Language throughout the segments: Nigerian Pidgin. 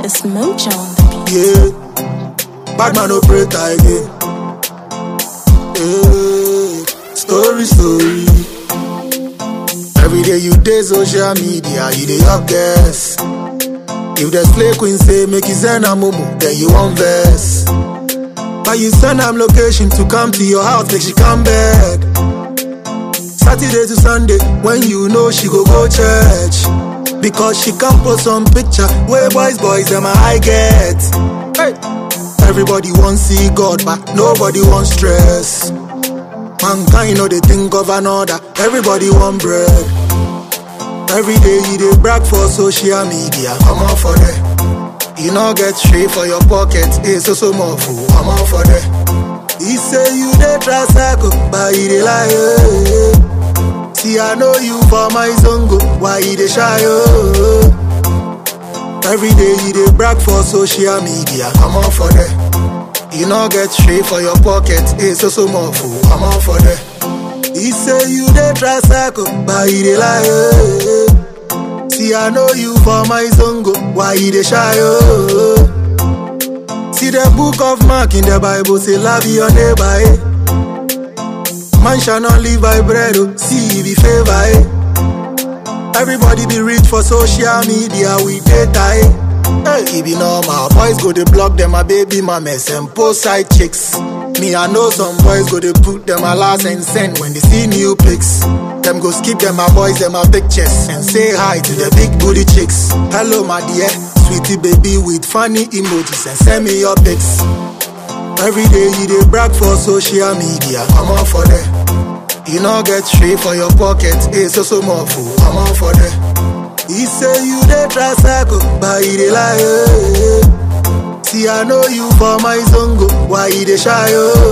It's Mojo on the beat. Yeah, bad man operator again. Story. Every day you dey social media, you dey up guess. If the slay queen say make you send a momo, then you want verse. But you send am location to come to your house, make she come back. Saturday to Sunday, when you know she go church. Because she can't post some picture where boys, them I get. Hey. Everybody wants see God, but nobody wants stress. Mankind know they think of another. Everybody want bread. Every day you dey brag for social media. Come on for that. You know get straight for your pocket. It's so more fool. Come on for that. He say you dey try cycle, but he dey lie. See I know you for my zongo. Why you dey shy? Every day you dey brag for social media. Come on for that. You know get straight for your pocket. It's so more fool. Come on for that. He say you dey try cycle, but he dey lie. See I know you for my zongo. Why you dey shy? See the book of Mark in the Bible say love your neighbor. Man shall not live by bread. See be favor. Everybody be rich for social media with data. Hey, it be normal. Boys go to block them, my baby mamas and post side chicks. Me, I know some boys go to put them a last and send when they see new pics. Them go skip them, my boys, them my pictures and say hi to the big booty chicks. Hello, my dear, sweetie baby with funny emojis and send me your pics. Every day you dey brag for social media. Come on for that. You know get straight for your pocket. It's so more fool. Come on for that. He say you dey try cycle, but he dey lie. See I know you for my zongo. Why you dey shy?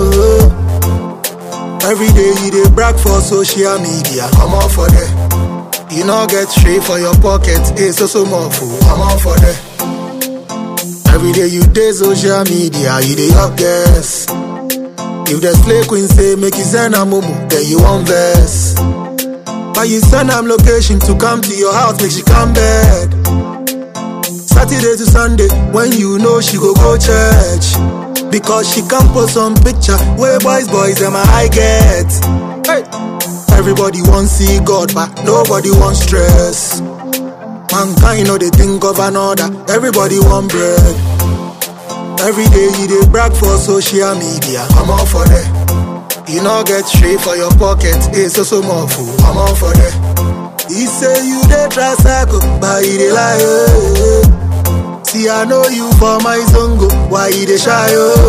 Every day you dey brag for social media. Come on for that. You know get straight for your pocket. It's so more fool. Come on for that. Every day you dey social media, you dey up guess. If the slay queen say make you send a momo, then you want verse. But you send am location to come to your house, make she come back. Saturday to Sunday, when you know she go church. Because she can't post some picture where boys, them I get. Hey. Everybody wants see God, but nobody wants stress. Mankind know they think of another. Everybody want bread. Every day you dey brag for social media. Come on for that. You know get straight for your pocket. It's so more fool. Come on for that. He say you dey try cycle, but he dey lie. See I know you for my zongo. Why you dey shy?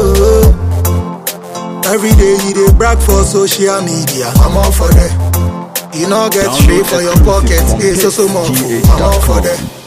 Every day you dey brag for social media. Come on for that. You know get straight for your pocket. It's so more fool. Come on for that.